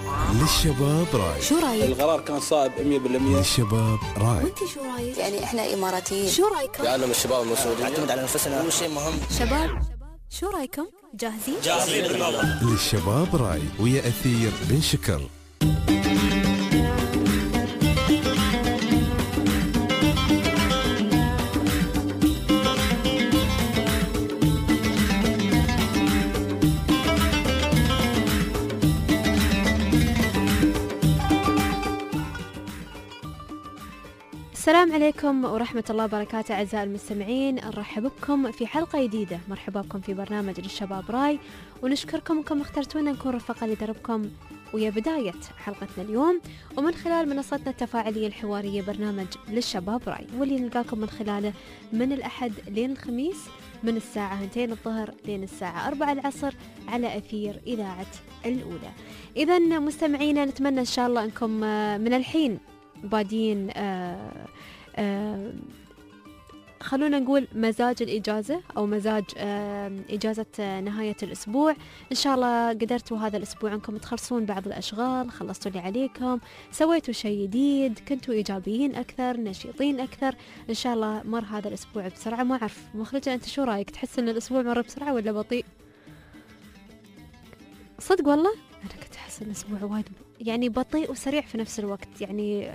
للشباب راي. شو رايك؟ القرار كان صائب 100%. للشباب راي. وانت شو رايك؟ يعني احنا اماراتيين، شو رايكم؟ لأننا الشباب المسؤولين نعتمد على نفسنا، هو شيء مهم. شباب شو رايكم؟ جاهزين؟ جاهزين بالله. للشباب راي ويا أثير بن شكر. السلام عليكم ورحمة الله وبركاته أعزائي المستمعين، نرحب بكم في حلقة جديدة. مرحبا بكم في برنامج للشباب راي، ونشكركم أنكم اخترتونا نكون رفقة لدربكم ويا بداية حلقتنا اليوم، ومن خلال منصتنا التفاعلية الحوارية برنامج للشباب راي، واللي نلقاكم من خلاله من الأحد لين الخميس من الساعة 2 الظهر لين الساعة 4 العصر على أثير إذاعة الأولى. إذا مستمعينا نتمنى إن شاء الله أنكم من الحين بادين خلونا نقول مزاج الإجازة أو مزاج إجازة نهاية الأسبوع. إن شاء الله قدرتوا هذا الأسبوع أنكم تخلصون بعض الأشغال، خلصتوا اللي عليكم، سويتوا شيء جديد، كنتوا إيجابيين أكثر، نشيطين أكثر. إن شاء الله مر هذا الأسبوع بسرعة. ما أعرف مخرجة أنت شو رأيك؟ تحس أن الأسبوع مر بسرعة ولا بطيء؟ صدق والله أنا كنت أحس الأسبوع وايد يعني بطيء وسريع في نفس الوقت، يعني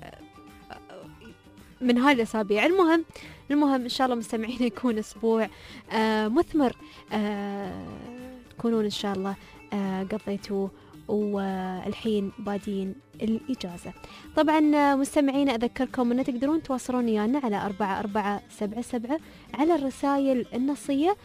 من هاي الأسابيع. المهم إن شاء الله مستمعين يكون أسبوع مثمر، تكونون إن شاء الله قضيتوا والحين بادين الإجازة. طبعا مستمعين أذكركم أن تقدرون تواصلون ويانا على 4477 على الرسائل النصية،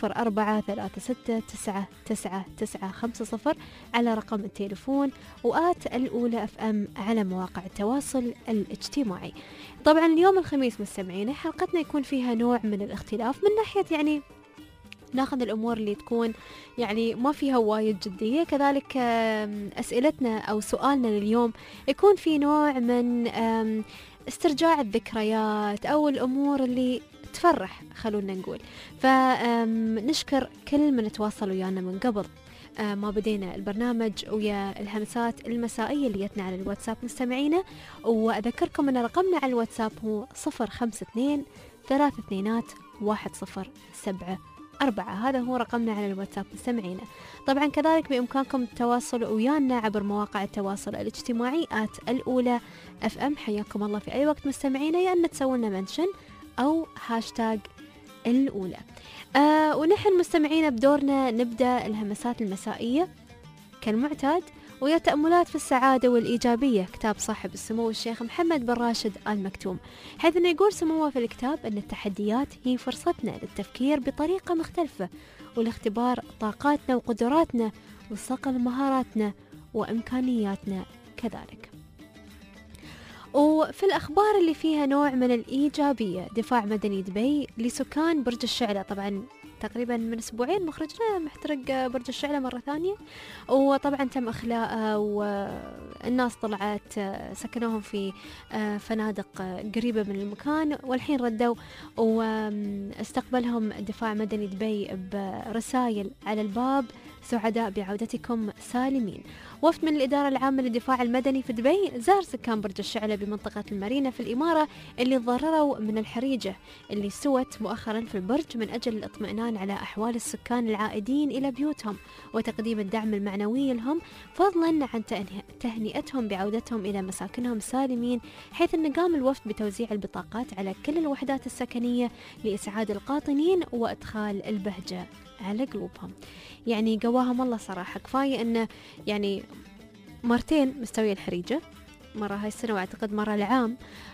و0436999950 على رقم التليفون، وآت الأولى FM على مواقع التواصل الاجتماعي. طبعا اليوم الخميس مستمعين حلقتنا يكون فيها نوع من الاختلاف من ناحية يعني ناخذ الأمور اللي تكون يعني ما فيها وايد جدية، كذلك أسئلتنا أو سؤالنا لليوم يكون في نوع من استرجاع الذكريات أو الأمور اللي تفرح خلونا نقول. فنشكر كل من تواصل ويانا من قبل ما بدينا البرنامج ويا الهمسات المسائية اللي جتنا على الواتساب مستمعينا. وأذكركم أن رقمنا على الواتساب هو 052 32 107 4. هذا هو رقمنا على الواتساب مستمعينا. طبعا كذلك بإمكانكم التواصل ويانا عبر مواقع التواصل الاجتماعي الأولى FM. حياكم الله في أي وقت مستمعينا، يا أن تسوون منشن أو هاشتاج الأولى. ونحن مستمعينا بدورنا نبدأ الهمسات المسائية كالمعتاد ويا تأملات في السعادة والإيجابية، كتاب صاحب السمو الشيخ محمد بن راشد آل مكتوم، حيث أنه يقول سموه في الكتاب أن التحديات هي فرصتنا للتفكير بطريقة مختلفة ولاختبار طاقاتنا وقدراتنا وصقل مهاراتنا وإمكانياتنا كذلك. وفي الأخبار اللي فيها نوع من الإيجابية، دفاع مدني دبي لسكان برج الشعلة. طبعا تقريبا من أسبوعين مخرجنا محترق برج الشعلة مرة ثانية، وطبعا تم إخلاءه والناس طلعت سكنوهم في فنادق قريبة من المكان، والحين ردوا واستقبلهم دفاع مدني دبي برسائل على الباب: سعداء بعودتكم سالمين. وفد من الإدارة العامة للدفاع المدني في دبي زار سكان برج الشعلة بمنطقة المارينا في الإمارة اللي تضرروا من الحريقة اللي استوت مؤخرا في البرج، من أجل الاطمئنان على أحوال السكان العائدين إلى بيوتهم وتقديم الدعم المعنوي لهم، فضلا عن تهنئتهم بعودتهم إلى مساكنهم سالمين، حيث أن قام الوفد بتوزيع البطاقات على كل الوحدات السكنية لإسعاد القاطنين وإدخال البهجة على قلوبهم. يعني قواهم الله صراحة، كفاية أنه يعني مرتين مستوية الحريقة، مرة هاي السنة واعتقد مرة العام.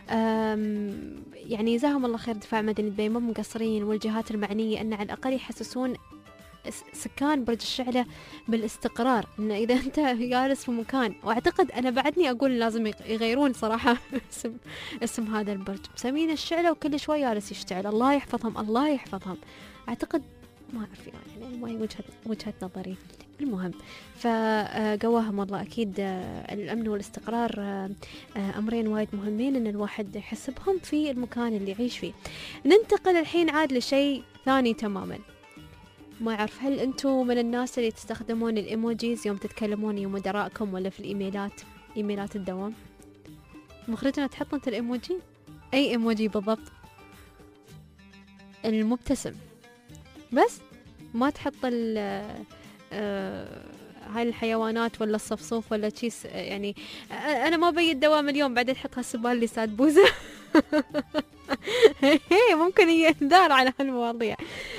يعني جزاهم الله خير دفاع مدني دبي، ما مقصرين، والجهات المعنية أن على الأقل يحسسون سكان برج الشعلة بالاستقرار، إن إذا أنت جالس في مكان، وأعتقد أنا بعدني أقول لازم يغيرون صراحة اسم هذا البرج، مسمين الشعلة وكل شوي جالس يشتعل. الله يحفظهم الله يحفظهم. أعتقد ما أعرف يعني ما هي وجهة نظري. المهم فقواهم الله. أكيد الأمن والاستقرار أمرين وايد مهمين إن الواحد يحسبهم في المكان اللي يعيش فيه. ننتقل الحين عاد لشيء ثاني تماما. ما أعرف هل أنتم من الناس اللي تستخدمون الإيموجيز يوم تتكلمون يا مدراءكم ولا في الإيميلات، إيميلات الدوام؟ مخرجنا تحط أنت الإيموجي؟ أي إيموجي بالضبط؟ المبتسم بس، ما تحط هاي الحيوانات ولا الصفصوف ولا تشيس يعني. أنا ما بي الدوام اليوم بعدين تحط هالسبال اللي ساد بوزة. ممكن ينذار على هالمواضيع.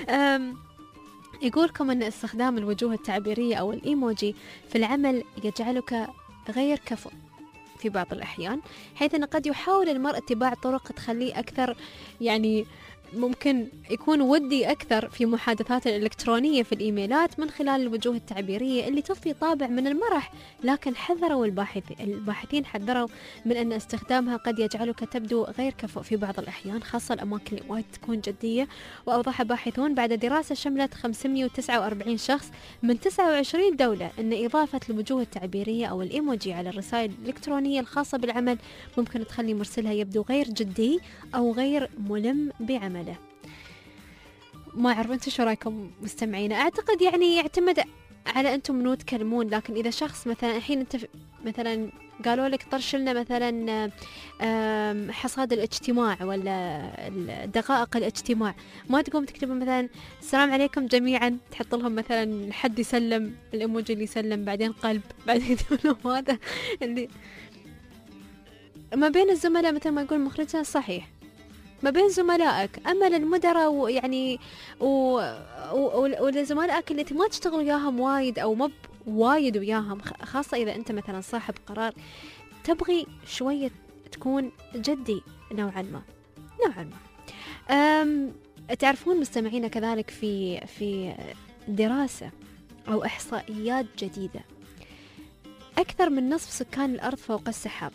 يقولكم أن استخدام الوجوه التعبيرية أو الإيموجي في العمل يجعلك غير كفؤ في بعض الأحيان، حيث أن قد يحاول المرء اتباع طرق تخليه أكثر يعني ممكن يكون ودي أكثر في محادثات الإلكترونية في الإيميلات من خلال الوجوه التعبيرية اللي تضفي طابع من المرح. لكن حذروا الباحثين حذروا من أن استخدامها قد يجعلك تبدو غير كفؤ في بعض الأحيان، خاصة الأماكن اللي وايد تكون جدية. وأوضح باحثون بعد دراسة شملت 549 شخص من 29 دولة أن إضافة الوجوه التعبيرية أو الإيموجي على الرسائل الإلكترونية الخاصة بالعمل ممكن تخلي مرسلها يبدو غير جدي أو غير ملم بعمله. ما أعرف أنتم شو رأيكم مستمعين؟ أعتقد يعني يعتمد على أنتم منو تكلمون. لكن إذا شخص مثلا الحين أنت مثلا قالوا لك طرش لنا مثلا حصاد الاجتماع ولا دقائق الاجتماع، ما تقوم تكتب مثلا السلام عليكم جميعا، تحط لهم مثلا حد يسلم، الإيموجي اللي يسلم، بعدين قلب، بعدين تقول لهم هذا اللي ما بين الزملاء مثل ما يقول مخرجنا صحيح، ما بين زملائك. أما للمدراء ويعني ولزملائك اللي ما تشتغل وياهم وايد أو مب وايد وياهم، خاصة إذا أنت مثلا صاحب قرار تبغي شوية تكون جدي نوعا ما. تعرفون مستمعين كذلك في دراسة أو إحصائيات جديدة، أكثر من نصف سكان الأرض فوق السحاب.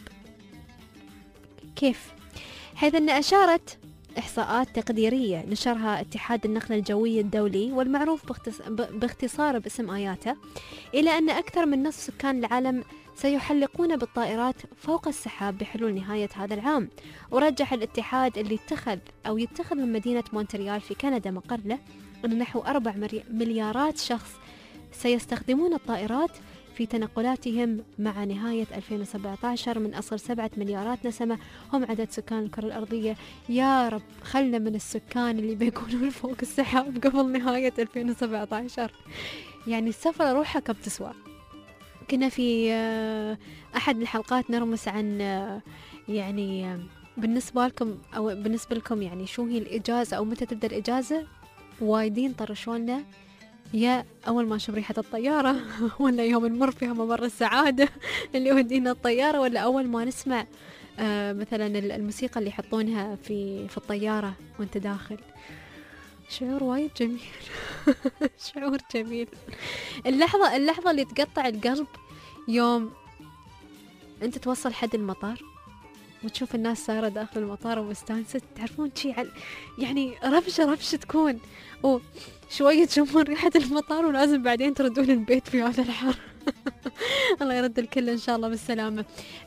كيف؟ حيث أن أشارت إحصاءات تقديرية نشرها اتحاد النقل الجوي الدولي والمعروف باختصار باسم آياتا، إلى أن أكثر من نصف سكان العالم سيحلقون بالطائرات فوق السحاب بحلول نهاية هذا العام. ورجح الاتحاد اللي يتخذ من مدينة مونتريال في كندا مقر له أن نحو 4 مليارات شخص سيستخدمون الطائرات في تنقلاتهم مع نهاية 2017 من أصل 7 مليارات نسمة هم عدد سكان الكرة الأرضية. يا رب خلنا من السكان اللي بيكونون فوق السحاب قبل نهاية 2017. يعني السفر روحها كم تسوى. كنا في أحد الحلقات نرمس عن يعني بالنسبة لكم أو بالنسبة لكم يعني شو هي الإجازة أو متى تبدأ الإجازة. وايدين طرشونا يا أول ما نشوف ريحة الطيارة ولا يوم نمر فيها ممر السعادة اللي يودينا الطيارة، ولا أول ما نسمع مثلا الموسيقى اللي يحطونها في الطيارة وانت داخل. شعور وايد جميل. شعور جميل. اللحظة اللي تقطع القلب يوم انت توصل حد المطار وتشوف الناس سارة داخل المطار ومستانسة، تعرفون شي يعني رفشة تكون وشوية تشمون ريحة المطار ولازم بعدين تردون البيت في هذا الحر. الله يرد الكل إن شاء الله بالسلامة.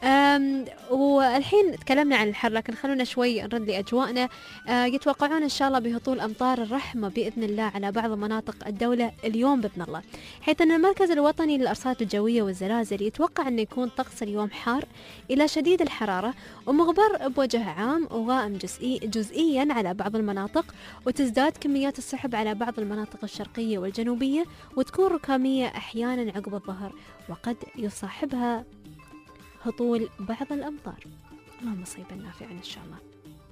والحين تكلمنا عن الحر، لكن خلونا شوي نرد لأجواءنا. يتوقعون إن شاء الله بهطول أمطار الرحمة بإذن الله على بعض مناطق الدولة اليوم بإذن الله، حيث أن المركز الوطني للأرصاد الجوية والزلازل يتوقع أن يكون طقس اليوم حار إلى شديد الحرارة ومغبر بوجه عام وغائم جزئيا على بعض المناطق، وتزداد كميات السحب على بعض المناطق الشرقية والجنوبية وتكون ركامية أحيانا عقب الظهر، وقد يصاحبها هطول بعض الأمطار. اللهم صيبا نافعا إن شاء الله.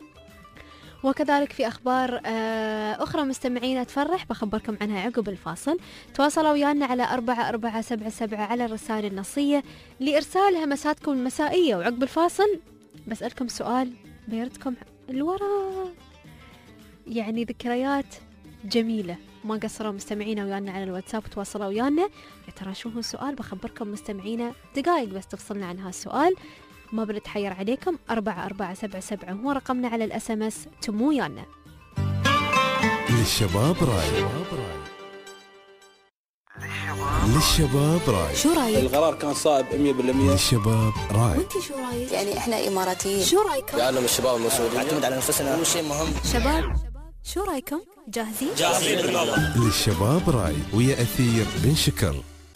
وكذلك في أخبار أخرى مستمعين تفرح بخبركم عنها عقب الفاصل. تواصلوا ويانا على 4477 على الرسائل النصية لإرسال همساتكم المسائية، وعقب الفاصل بسألكم سؤال بيردكم الوراء، يعني ذكريات جميلة ما قصروا مستمعينا ويانا على الواتساب. تواصلوا ويانا يا ترى شو هو السؤال، بخبركم مستمعينا دقائق بس تفصلنا عن هالسؤال، ما بنتحير عليكم. 4477 هو رقمنا على الSMS. تمو ويانا. للشباب راي، للشباب راي. شو رايك؟ القرار كان صائب 100%. للشباب راي. وانتي شو رايك؟ يعني احنا إماراتيين. شو رايكم؟ يعلم الشباب المسؤولين نعتمد على نفسنا، أول شيء مهم. شباب شو رايكم؟ جاهزين؟ للشباب راي ويا أثير بن شكر.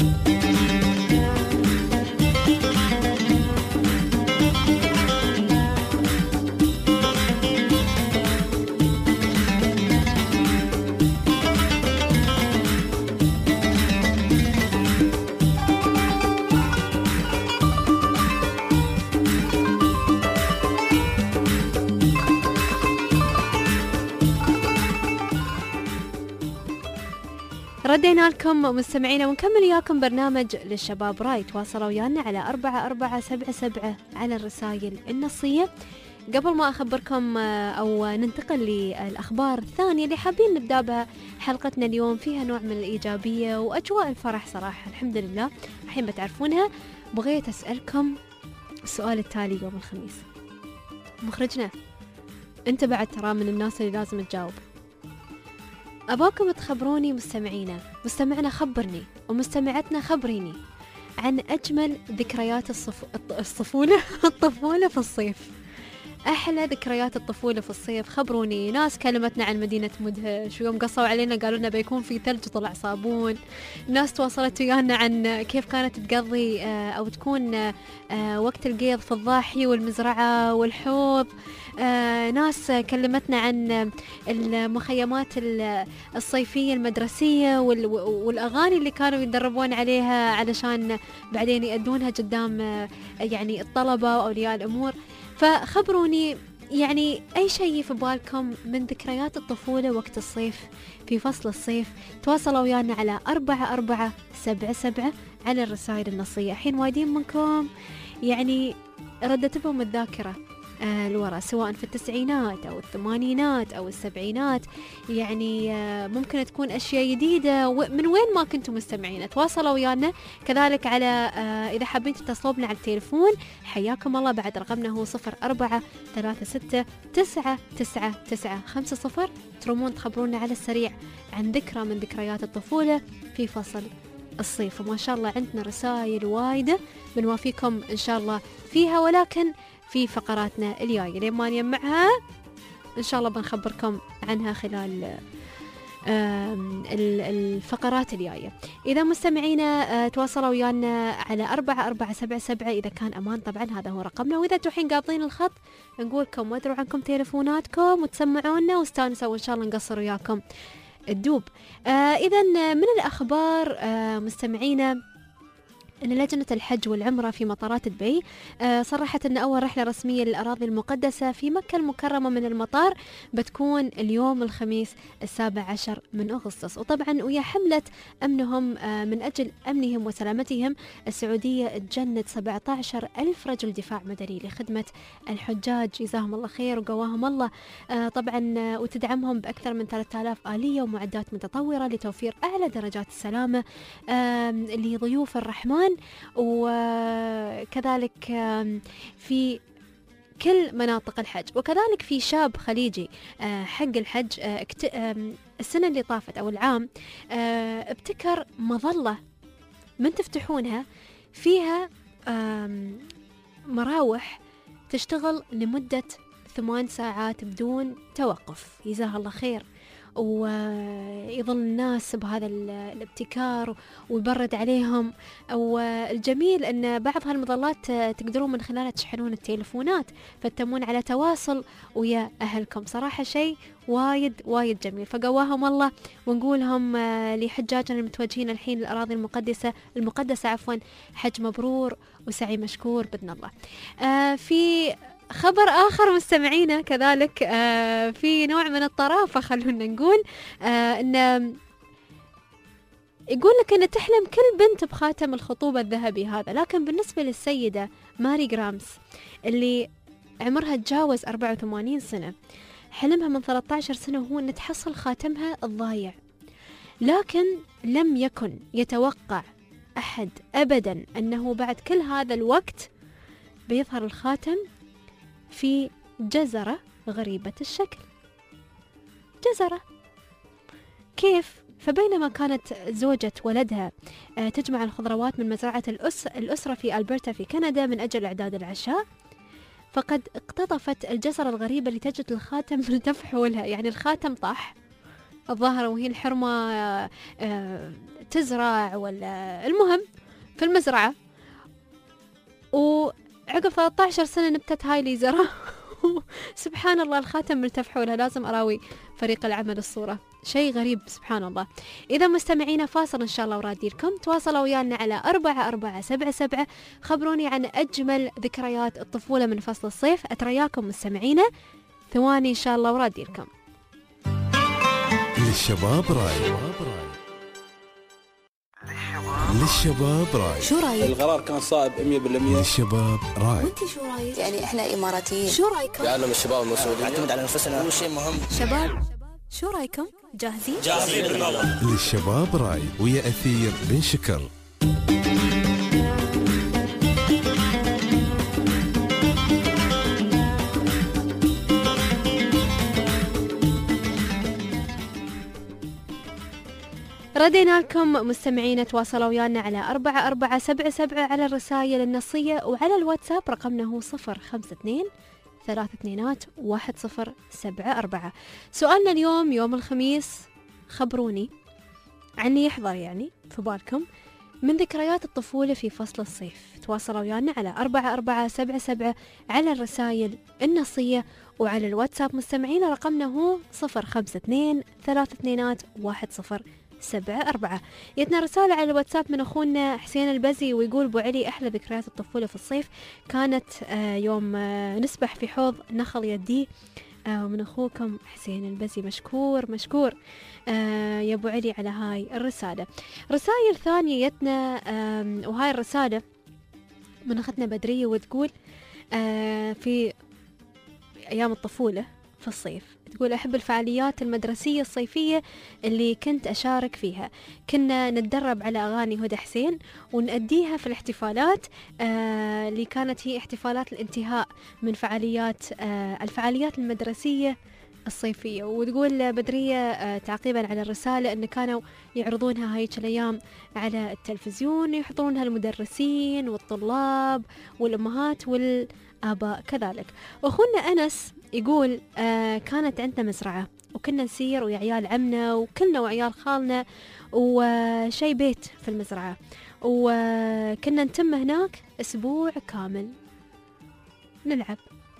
ردينا لكم مستمعينا ونكمل وياكم برنامج للشباب راي. تواصلوا ويانا على 4477 على الرسائل النصية. قبل ما أخبركم أو ننتقل للأخبار الثانية اللي حابين نبدأ بها حلقتنا اليوم، فيها نوع من الإيجابية وأجواء الفرح صراحة الحمد لله الحين بتعرفونها. بغيت أسألكم السؤال التالي يوم الخميس. مخرجنا أنت بعد ترى من الناس اللي لازم تجاوب. أباكم تخبروني مستمعنا خبرني ومستمعتنا خبريني عن أجمل ذكريات الطفولة في الصيف. أحلى ذكريات الطفولة في الصيف. خبروني. ناس كلمتنا عن مدينة مدهش ويوم قصوا علينا قالوا لنا بيكون في ثلج وطلع صابون. ناس تواصلت ويانا عن كيف كانت تقضي أو تكون وقت القيض في الضاحية والمزرعة والحوض. ناس كلمتنا عن المخيمات الصيفية المدرسية والأغاني اللي كانوا يدربون عليها علشان بعدين يأدونها قدام يعني الطلبة وأولياء الأمور. فخبروني يعني أي شيء في بالكم من ذكريات الطفولة وقت الصيف في فصل الصيف. تواصلوا ويانا على 4477 على الرسائل النصية. الحين وايدين منكم يعني ردت بهم الذاكرة الورا، سواء في التسعينات أو الثمانينات أو السبعينات. يعني ممكن تكون أشياء جديدة من وين ما كنتم مستمعين. تواصلوا ويانا كذلك على إذا حابين تتصلوا بنا على التليفون حياكم الله. بعد رقمنا هو 0436999950. ترمون تخبرونا على السريع عن ذكرى من ذكريات الطفولة في فصل الصيف. وما شاء الله عندنا رسائل وايدة بنوافيكم إن شاء الله فيها، ولكن في فقراتنا الجاية لما نجمعها إن شاء الله بنخبركم عنها خلال الفقرات الجاية. إذا مستمعينا تواصلوا ويانا على 4477 إذا كان أمان طبعا هذا هو رقمنا. وإذا توحين قابضين الخط نقولكم وادروا عنكم تليفوناتكم وتسمعونا واستانسوا وإن شاء الله نقصر وياكم الدوب. إذا من الأخبار مستمعينا أن لجنة الحج والعمرة في مطارات دبي صرحت أن أول رحلة رسمية للأراضي المقدسة في مكة المكرمة من المطار بتكون اليوم الخميس 17 من أغسطس. وطبعا ويا حملة أمنهم من أجل أمنهم وسلامتهم السعودية تجند 17,000 رجل دفاع مدني لخدمة الحجاج جزاهم الله خير وقواهم الله. طبعا وتدعمهم بأكثر من 3000 آلية ومعدات متطورة لتوفير أعلى درجات السلامة لضيوف الرحمن. وكذلك في كل مناطق الحج. وكذلك في شاب خليجي حق الحج السنة اللي طافت أو العام ابتكر مظلة من تفتحونها فيها مراوح تشتغل لمدة 8 ساعات بدون توقف جزاه الله خير. ويظل الناس بهذا الابتكار ويبرد عليهم. والجميل أن بعض هالمظلات تقدرون من خلالها تشحنون التليفونات فتمون على تواصل ويا أهلكم. صراحة شيء وايد وايد جميل فقواهم الله. ونقولهم لحجاجنا المتوجهين الحين للأراضي المقدسة حج مبرور وسعي مشكور بإذن الله. في خبر آخر مستمعينا كذلك في نوع من الطرافة خلونا نقول إن يقول لك أن تحلم كل بنت بخاتم الخطوبة الذهبي هذا، لكن بالنسبة للسيدة ماري جرامز اللي عمرها تجاوز 84 سنة حلمها من 13 سنة هو أن تحصل خاتمها الضايع. لكن لم يكن يتوقع أحد أبدا أنه بعد كل هذا الوقت بيظهر الخاتم في جزرة غريبة الشكل. جزرة كيف؟ فبينما كانت زوجة ولدها تجمع الخضروات من مزرعة الأسرة في ألبرتا في كندا من أجل إعداد العشاء، فقد اقتطفت الجزرة الغريبة لتجد الخاتم مرتفع حولها. يعني الخاتم طاح الظاهر وهي الحرمة تزرع ولا المهم في المزرعة، وعقب 13 سنة نبتت هاي اللي زرع سبحان الله الخاتم ملتف حولها. لازم أراوي فريق العمل الصورة، شيء غريب سبحان الله. إذا مستمعينا فاصل إن شاء الله وراديركم، تواصلوا ويانا على 4477، خبروني عن أجمل ذكريات الطفولة من فصل الصيف. أترياكم مستمعينا، ثواني إن شاء الله وراديركم. للشباب راي، للشباب راي. شو رايك؟ القرار كان صائب 100%. للشباب راي. وانتي شو رايك؟ يعني احنا اماراتيين. شو رايكم؟ لأننا الشباب المسؤولين نعتمد على انفسنا، هو شيء مهم. شباب شو رايكم؟ جاهزين؟ للشباب راي ويا أثير بن شكر. ردينا لكم مستمعين، تواصلوا ويانا على 4477 على الرسائل النصية، وعلى الواتساب رقمنا هو 052-32-1074. سؤالنا اليوم يوم الخميس، خبروني عن اللي يحضر يعني في بالكم من ذكريات الطفولة في فصل الصيف. تواصلوا ويانا على 4477 على الرسائل النصية، وعلى الواتساب مستمعين رقمنا هو 052-32-1074. يتنا رسالة على الواتساب من أخونا حسين البزي، ويقول بو علي أحلى ذكريات الطفولة في الصيف كانت يوم نسبح في حوض نخل يدي. ومن أخوكم حسين البزي، مشكور مشكور يا أبو علي على هاي الرسالة. رسائل ثانية يتنا، وهاي الرسالة من أختنا بدرية، وتقول في أيام الطفولة في الصيف، تقول أحب الفعاليات المدرسية الصيفية اللي كنت أشارك فيها. كنا نتدرب على أغاني هدى حسين ونأديها في الاحتفالات اللي كانت هي احتفالات الانتهاء من الفعاليات المدرسية الصيفية. وتقول بدرية تعقيبا على الرسالة أن كانوا يعرضونها هاي الأيام على التلفزيون، يحضرونها المدرسين والطلاب والأمهات والآباء كذلك. وأخونا أنس يقول كانت عندنا مزرعة وكنا نسير ويا عيال عمنا وكلنا وعيال خالنا وشي بيت في المزرعة، وكنا نتم هناك أسبوع كامل نلعب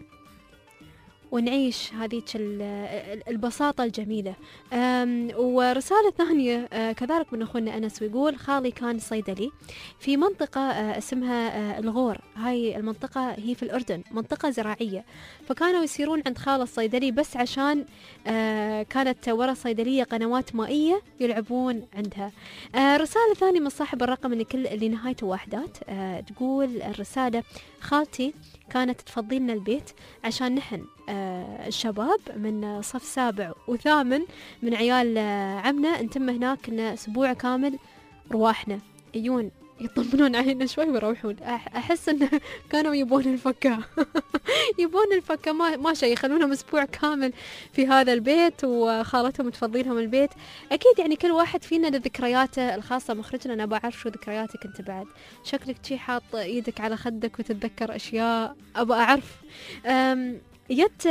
ونعيش هذيك البساطة الجميلة. ورسالة ثانية كذلك من أخونا أنس، ويقول خالي كان صيدلي في منطقة اسمها الغور. هاي المنطقة هي في الأردن، منطقة زراعية، فكانوا يسيرون عند خال الصيدلي بس عشان كانت ورا الصيدلية قنوات مائية يلعبون عندها. رسالة ثانية من صاحب الرقم اللي نهايته واحدات، تقول الرسالة خالتي كانت تفضلنا البيت عشان نحن الشباب من صف 7 و8 من عيال عمنا نتم هناك إن أسبوع كامل رواحنا يجون يطمنون علينا شوي ويروحون. أحس إن كانوا يبون الفكة يبون الفكة، ما شيء، يخلونهم أسبوع كامل في هذا البيت وخالتهم تفضيلهم البيت. أكيد يعني كل واحد فينا ذكرياته الخاصة. مخرجنا أنا بعرف شو ذكرياتك أنت بعد، شكلك شي حاط إيدك على خدك وتتذكر أشياء، أبغى أعرف. جت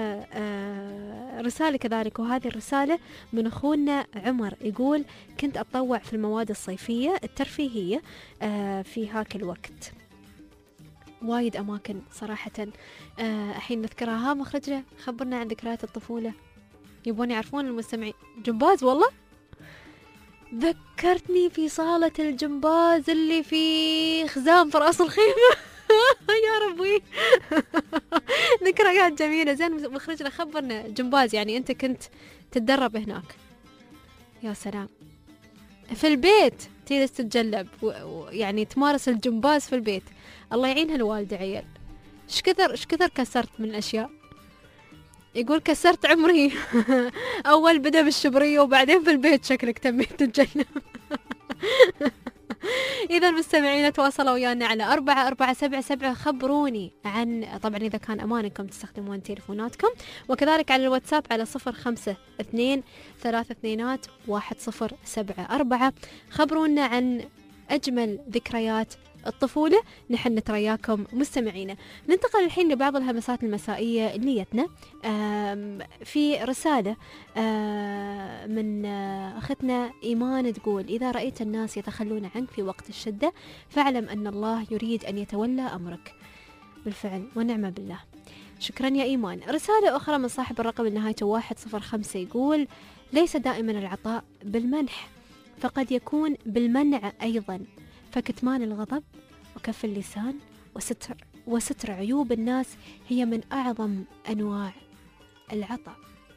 رسالة كذلك، وهذه الرسالة من أخونا عمر، يقول كنت أتطوع في المواد الصيفية الترفيهية في هاك الوقت. وايد أماكن صراحة الحين نذكرها. مخرجنا خبرنا عن ذكريات الطفولة، يبون يعرفون المستمعين. جمباز، والله ذكرتني في صالة الجمباز اللي في خزام في رأس الخيمة يا ربي ذكريات جميلة. زين مخرجنا خبرنا، جمباز يعني أنت كنت تتدرب هناك؟ يا سلام، في البيت تجلس تتجلب يعني تمارس الجمباز في البيت. الله يعينها الوالدة عيال. ايش كثر كسرت من الأشياء. يقول كسرت عمري أول بدأ بالشبرية وبعدين في البيت شكلك تميت تتجنب. إذا المستمعين تواصلوا ويانا على 4477، خبروني عن، طبعا إذا كان أمانكم تستخدمون تليفوناتكم، وكذلك على الواتساب على 052-32-1074. خبرونا عن أجمل ذكريات الطفولة نحن نترياكم مستمعينا. ننتقل الحين لبعض الهمسات المسائية اللي جتنا. في رسالة من أختنا إيمان تقول: إذا رأيت الناس يتخلون عنك في وقت الشدة فاعلم أن الله يريد أن يتولى أمرك. بالفعل ونعم بالله. شكرا يا إيمان. رسالة أخرى من صاحب الرقم اللي نهايته 105 يقول: ليس دائما العطاء بالمنح، فقد يكون بالمنع أيضا، فكتمان الغضب وكف اللسان وستر عيوب الناس هي من أعظم أنواع العطاء.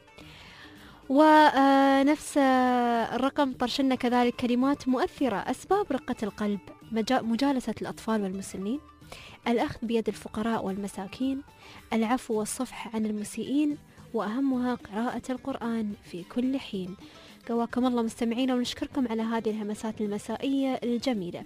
ونفس الرقم طرشنا كذلك كلمات مؤثرة: أسباب رقة القلب مجالسة الأطفال والمسنين، الأخذ بيد الفقراء والمساكين، العفو والصفح عن المسيئين، وأهمها قراءة القرآن في كل حين. قواكم الله مستمعين، ونشكركم على هذه الهمسات المسائية الجميلة.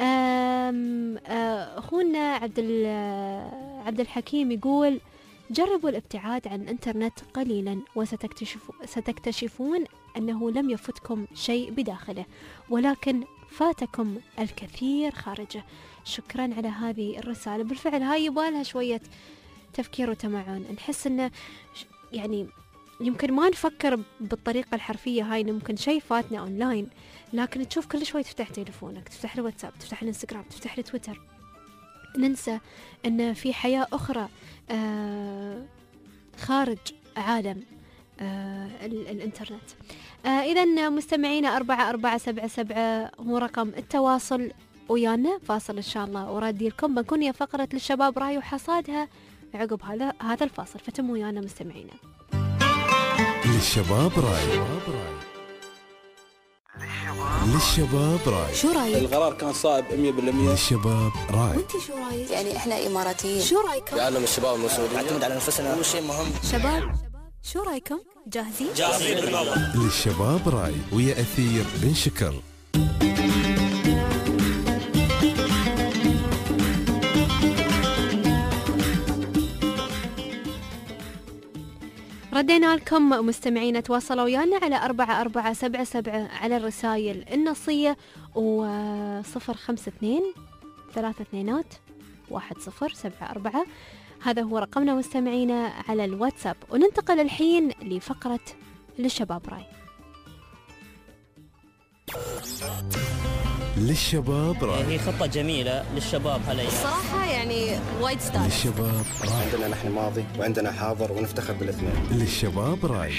أخونا عبد الحكيم يقول: جربوا الابتعاد عن الإنترنت قليلا وستكتشفون أنه لم يفتكم شيء بداخله، ولكن فاتكم الكثير خارجه. شكرا على هذه الرسالة. بالفعل هاي يبالها شوية تفكير وتمعن. نحس أنه يعني يمكن ما نفكر بالطريقة الحرفية هاي، ممكن شيء فاتنا أونلاين، لكن تشوف كل شوي تفتح تليفونك، تفتح الواتساب، تفتح الانستغرام، تفتح التويتر، ننسى أن في حياة أخرى خارج عالم الإنترنت. إذن مستمعينا 4477 هو رقم التواصل ويانا. فاصل إن شاء الله ورادي لكم بنكون يا فقرة للشباب راي وحصادها عقب هذا الفاصل، فتموا ويانا مستمعينا. للشباب راي. للشباب راي. شو رايك؟ القرار كان صائب 100%. للشباب راي. وانت شو رايك؟ يعني احنا اماراتيين. شو رايكم؟ يعلم الشباب المسؤولية، نعتمد على نفسنا، هو شيء مهم. شباب شو رايكم؟ جاهزين؟ للشباب راي ويا أثير بن شكر. ردينا لكم مستمعين، تواصلوا ويانا على 4477 على الرسائل النصية، و052 3 1074. هذا هو رقمنا مستمعينا على الواتساب. وننتقل الحين لفقرة للشباب راي. للشباب راي. هي خطة جميلة للشباب هالأيام. الصراحة يعني وايد ستايل. للشباب راي. عندنا نحن ماضي وعندنا حاضر ونفتخر بالاثنين. للشباب راي.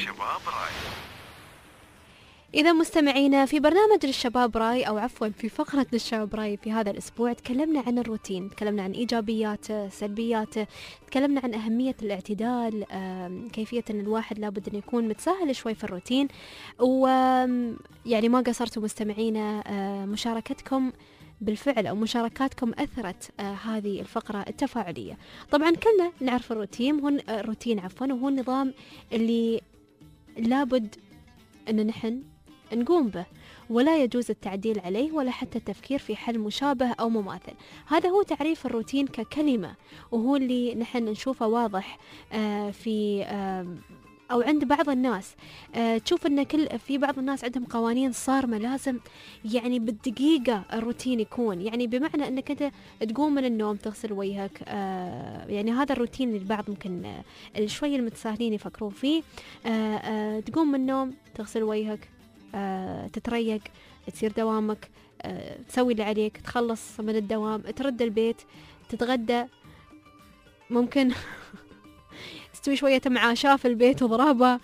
إذا مستمعينا في برنامج للشباب راي، أو عفوا في فقرة للشباب راي في هذا الأسبوع، تكلمنا عن الروتين، تكلمنا عن إيجابياته سلبياته، تكلمنا عن أهمية الاعتدال، كيفية أن الواحد لابد أن يكون متساهل شوي في الروتين. ويعني ما قصرتوا مستمعينا، مشاركتكم بالفعل أو مشاركاتكم أثرت هذه الفقرة التفاعلية. طبعا كلنا نعرف الروتين وهو النظام اللي لابد أن نحن نقوم به، ولا يجوز التعديل عليه ولا حتى التفكير في حل مشابه أو مماثل. هذا هو تعريف الروتين ككلمة، وهو اللي نحن نشوفه واضح في أو عند بعض الناس. تشوف أن في بعض الناس عندهم قوانين صارمة، لازم يعني بالدقيقة الروتين يكون، يعني بمعنى أنك أنت تقوم من النوم تغسل وجهك، يعني هذا الروتين اللي البعض ممكن شوي المتساهلين يفكرون فيه. تقوم من النوم تغسل وجهك، تتريق، تصير دوامك، تسوي اللي عليك، تخلص من الدوام، ترد البيت، تتغدى، ممكن تستوي شوية معاشاة في البيت وضرابة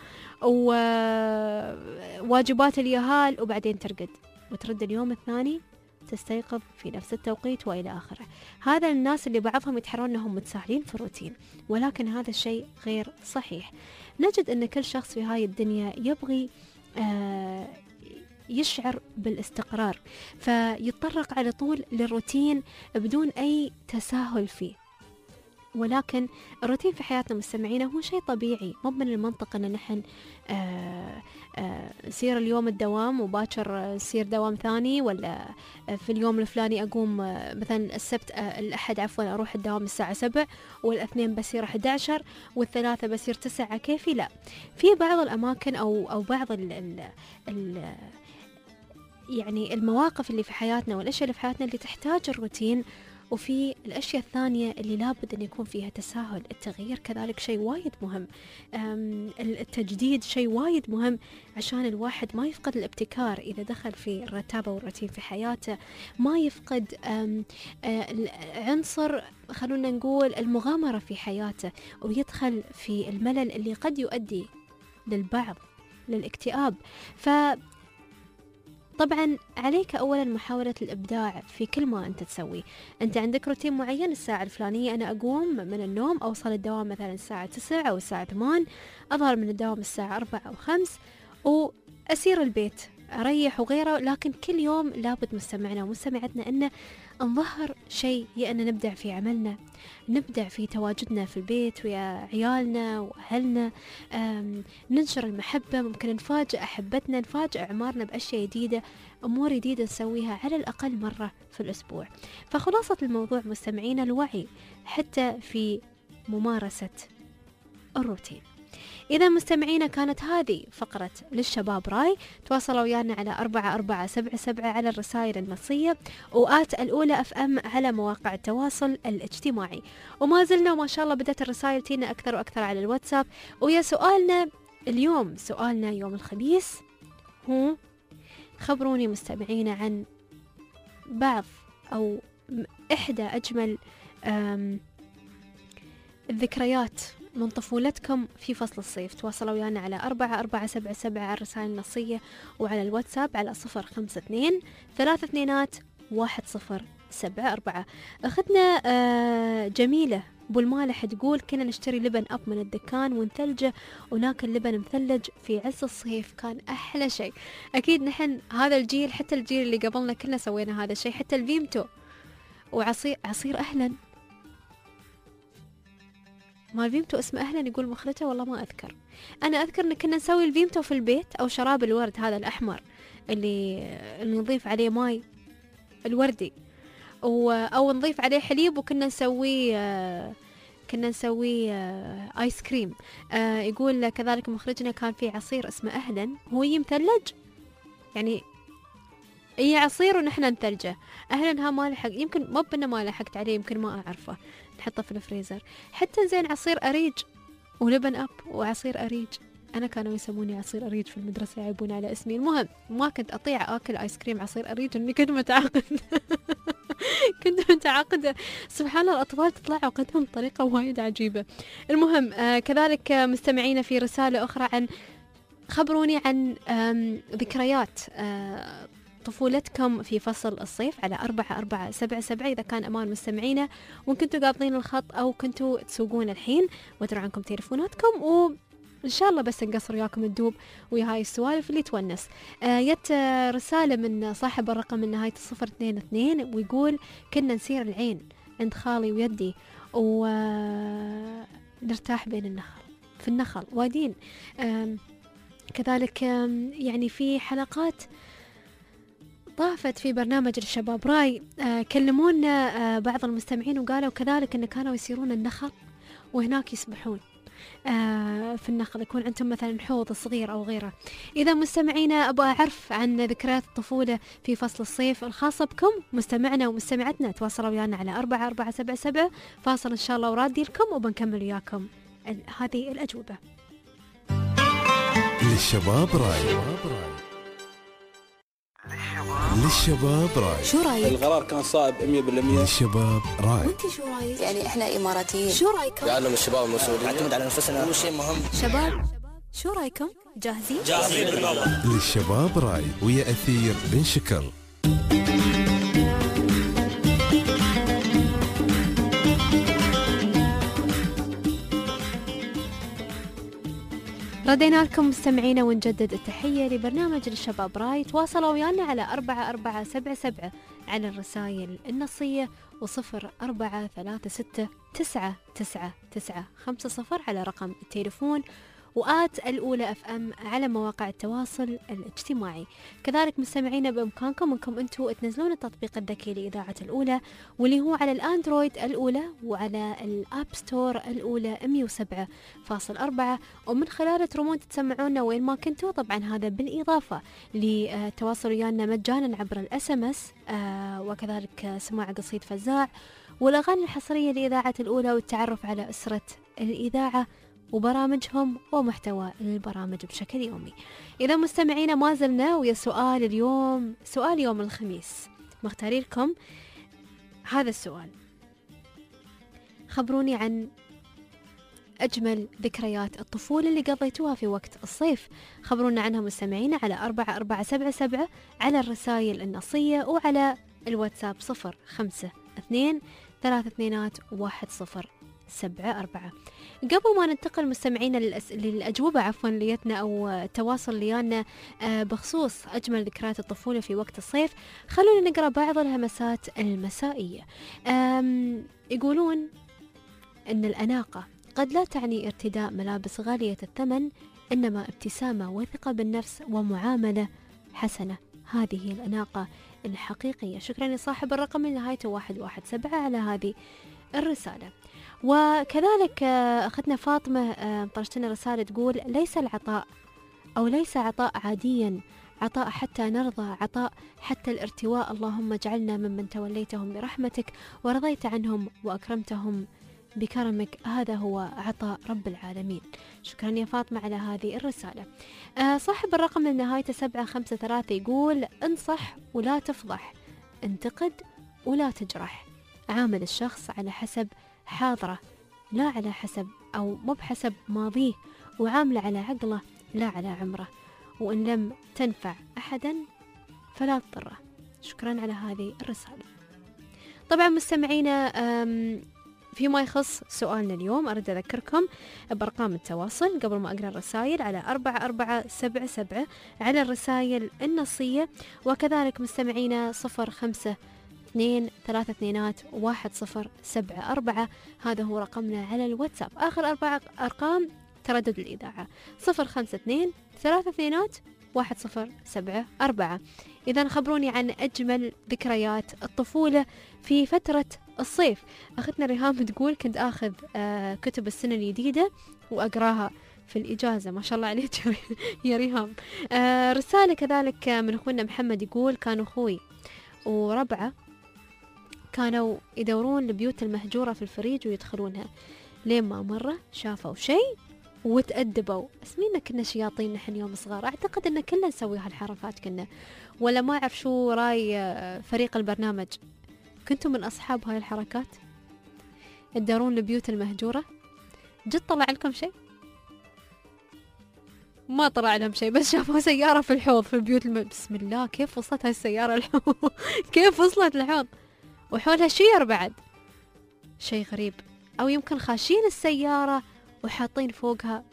وواجبات اليهال، وبعدين ترقد وترد اليوم الثاني تستيقظ في نفس التوقيت وإلى آخره. هذا الناس اللي بعضهم يتحرون أنهم متساهلين في الروتين، ولكن هذا الشيء غير صحيح. نجد أن كل شخص في هاي الدنيا يبغي يشعر بالاستقرار، فيتطرق على طول للروتين بدون أي تساهل فيه. ولكن الروتين في حياتنا مستمعينا هو شيء طبيعي، مو من المنطق أن نحن نسير اليوم الدوام وباكر نسير دوام ثاني، ولا في اليوم الفلاني أقوم مثلا الأحد أروح الدوام الساعة 7، والاثنين بسير 11، والثلاثة بسير 9. كيفي؟ لا، في بعض الأماكن أو بعض يعني المواقف اللي في حياتنا والأشياء اللي في حياتنا اللي تحتاج الروتين، وفي الأشياء الثانية اللي لابد أن يكون فيها تساهل. التغيير كذلك شيء وايد مهم، التجديد شيء وايد مهم عشان الواحد ما يفقد الابتكار إذا دخل في الرتابة والروتين في حياته، ما يفقد عنصر خلونا نقول المغامرة في حياته، ويدخل في الملل اللي قد يؤدي للبعض للاكتئاب. طبعا عليك أولا محاولة الإبداع في كل ما أنت تسويه. أنت عندك روتين معين، الساعة الفلانية أنا أقوم من النوم، أوصل الدوام مثلا الساعة 9 أو الساعة 8، أظهر من الدوام الساعة 4 أو 5 وأسير البيت أريح وغيره. لكن كل يوم لابد مستمعنا ومستمعتنا أن نظهر شيء، يا أن نبدع في عملنا، نبدع في تواجدنا في البيت ويا عيالنا وأهلنا، ننشر المحبة، ممكن نفاجئ أحبتنا، نفاجئ أعمارنا بأشياء جديدة، أمور جديدة نسويها على الأقل مرة في الأسبوع. فخلاصة الموضوع مستمعينا الوعي حتى في ممارسة الروتين. إذا مستمعينا كانت هذه فقرة للشباب راي. تواصلوا ويانا على 4477 على الرسائل النصية، وآت الأولى FM على مواقع التواصل الاجتماعي. وما زلنا وما شاء الله بدأت الرسائل تينا أكثر وأكثر على الواتساب. ويا سؤالنا اليوم، سؤالنا يوم الخميس هو خبروني مستمعينا عن بعض أو إحدى أجمل الذكريات من طفولتكم في فصل الصيف. تواصلوا ويانا على 4477 على الرسائل النصية، وعلى الواتساب على 052 32 1074. أخذنا جميلة بولمالح تقول كنا نشتري لبن أب من الدكان ونثلجه وناكل لبن مثلج في عز الصيف، كان أحلى شيء. أكيد نحن هذا الجيل، حتى الجيل اللي قبلنا كلنا سوينا هذا الشيء، حتى الفيمتو وعصير أهلا. ما الفيمتو اسمه أهلا يقول مخرجه، والله ما أذكر. أنا أذكر إن كنا نسوي الفيمتو في البيت، أو شراب الورد هذا الأحمر اللي نضيف عليه ماي الوردي، أو نضيف عليه حليب، وكنا نسوي آيس كريم. يقول كذلك مخرجنا كان في عصير اسمه أهلا، هو يمثلج يعني اي عصير ونحن نثلجه. اهلا ها ما لحق، يمكن مو بنا ما لحقت عليه، يمكن ما اعرفه، نحطه في الفريزر. حتى زين عصير اريج ولبن اب وعصير اريج، انا كانوا يسموني عصير اريج في المدرسه، يعيبون على اسمي. المهم ما كنت اطيع اكل ايس كريم عصير اريج، اني كنت متعاقد كنت متعاقده. سبحان الله الاطفال تطلع عقدهم بطريقه وايد عجيبه. المهم كذلك مستمعينا في رساله اخرى عن خبروني عن ذكريات طفولتكم في فصل الصيف على 4477 إذا كان أمان مستمعينا، وإن كنتوا قاطين الخط أو كنتوا تسوقون الحين وترى عنكم تليفوناتكم، وإن شاء الله بس نقصر وياكم الدوب ويا هاي السوالف اللي تونس. جت رسالة من صاحب الرقم من نهاية 022 ويقول كنا نسير العين عند خالي ويدي ونرتاح بين النخل في النخل وادين. كذلك يعني في حلقات طافت في برنامج الشباب راي كلمونا بعض المستمعين وقالوا كذلك أن كانوا يسيرون النخل وهناك يسبحون في النخل، يكون عندهم مثلا حوض صغير أو غيره. إذا مستمعينا أبغى أعرف عن ذكريات الطفولة في فصل الصيف الخاصة بكم مستمعنا ومستمعتنا، تواصلوا ويانا على 4477. فاصل إن شاء الله ورادي لكم وبنكمل وياكم هذه الأجوبة. للشباب راي، للشباب راي. شو رايك؟ القرار كان صائب 100%. للشباب راي. وانت شو رايك؟ يعني احنا اماراتيين. شو رايكم؟ يعلم الشباب المسؤولية، نعتمد على نفسنا، كل شيء مهم. شباب شو رايكم؟ جاهزين؟ جاهزين بالله. للشباب راي ويا أثير بن شكر. ردينا لكم مستمعينا ونجدد التحية لبرنامج الشباب راي. تواصلوا ويانا على 4477 على الرسائل النصية و0436999950 على رقم التليفون. وآت الأولى اف ام على مواقع التواصل الاجتماعي. كذلك مستمعينا بإمكانكم أنكم أنتوا تنزلون التطبيق الذكي لإذاعة الأولى، واللي هو على الأندرويد الأولى وعلى الأب ستور الأولى 107.4، ومن خلاله ترومون تسمعونا وين ما كنتوا. طبعا هذا بالإضافة لتواصل ويانا مجانا عبر الاس ام اس، وكذلك سماع قصيد فزاع والأغاني الحصرية لإذاعة الأولى والتعرف على أسرة الإذاعة وبرامجهم ومحتوى البرامج بشكل يومي. إذا مستمعينا ما زلنا ويا سؤال اليوم، سؤال يوم الخميس، مختارين لكم هذا السؤال: خبروني عن أجمل ذكريات الطفولة اللي قضيتوها في وقت الصيف. خبرونا عنها مستمعينا على 4477 على الرسائل النصية، وعلى الواتساب 052-32-107. قبل ما ننتقل مستمعينا للأجوبة ليتنا أو التواصل ليانا بخصوص أجمل ذكريات الطفولة في وقت الصيف، خلونا نقرأ بعض الهمسات المسائية. يقولون أن الأناقة قد لا تعني ارتداء ملابس غالية الثمن، إنما ابتسامة وثقة بالنفس ومعاملة حسنة. هذه الأناقة الحقيقية. شكرا لصاحب الرقم اللي نهايته 117 على هذه الرسالة. وكذلك أخذنا فاطمة طرشتنا رسالة تقول: ليس العطاء أو ليس عطاء عاديا، عطاء حتى نرضى، عطاء حتى الارتواء. اللهم اجعلنا ممن توليتهم برحمتك ورضيت عنهم وأكرمتهم بكرمك، هذا هو عطاء رب العالمين. شكرا يا فاطمة على هذه الرسالة. صاحب الرقم اللي نهايته 753 يقول: انصح ولا تفضح، انتقد ولا تجرح، عامل الشخص على حسب حاضره لا على حسب أو مو بحسب ماضيه، وعامله على عقله لا على عمره، وإن لم تنفع أحدا فلا تضره. شكرا على هذه الرسالة. طبعا مستمعينا فيما يخص سؤالنا اليوم أريد أذكركم بأرقام التواصل قبل ما أقرأ الرسائل على 4477 على الرسائل النصية، وكذلك مستمعينا 0523210774 هذا هو رقمنا على الواتساب. آخر 4 أرقام تردد الإذاعة 0523210774. إذا خبروني عن أجمل ذكريات الطفولة في فترة الصيف. أختنا ريهام تقول: كنت أخذ كتب السنة الجديدة وأقراها في الإجازة. ما شاء الله عليك يا ريهام. رسالة كذلك من أخونا محمد يقول: كان أخوي وربعه كانوا يدورون البيوت المهجورة في الفريج ويدخلونها، لين ما مرة شافوا شيء وتأدبوا. اسمينا كنا شياطين نحن يوم صغار. أعتقد أن كلنا نسوي هالحركات كنا، ولا ما أعرف شو راي فريق البرنامج. كنتم من أصحاب هاي الحركات؟ تدورون البيوت المهجورة؟ جد طلع لكم شيء؟ ما طلع لهم شيء، بس شافوا سيارة في الحوض في البيوت بسم الله، كيف وصلت هاي السيارة الحوض؟ كيف وصلت الحوض؟ وحولها شير بعد، شيء غريب. أو يمكن خاشين السيارة وحاطين فوقها